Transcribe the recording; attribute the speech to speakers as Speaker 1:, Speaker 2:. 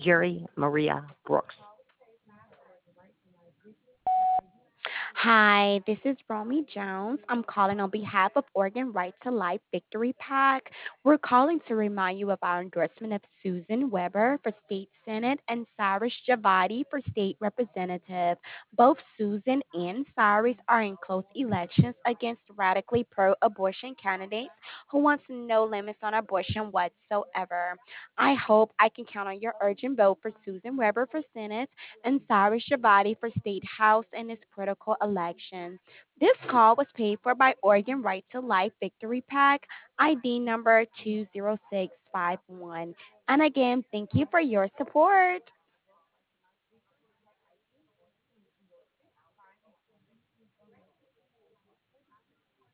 Speaker 1: Jerry Maria Brooks.
Speaker 2: Hi, this is Romy Jones. I'm calling on behalf of Oregon Right to Life Victory PAC. We're calling to remind you of our endorsement of Susan Weber for State Senate and Cyrus Javadi for State Representative. Both Susan and Cyrus are in close elections against radically pro abortion candidates who wants no limits on abortion whatsoever. I hope I can count on your urgent vote for Susan Weber for Senate and Cyrus Shabadi for State House in this critical election. This call was paid for by Oregon Right to Life Victory PAC, ID number 20651. And again, thank you for your support.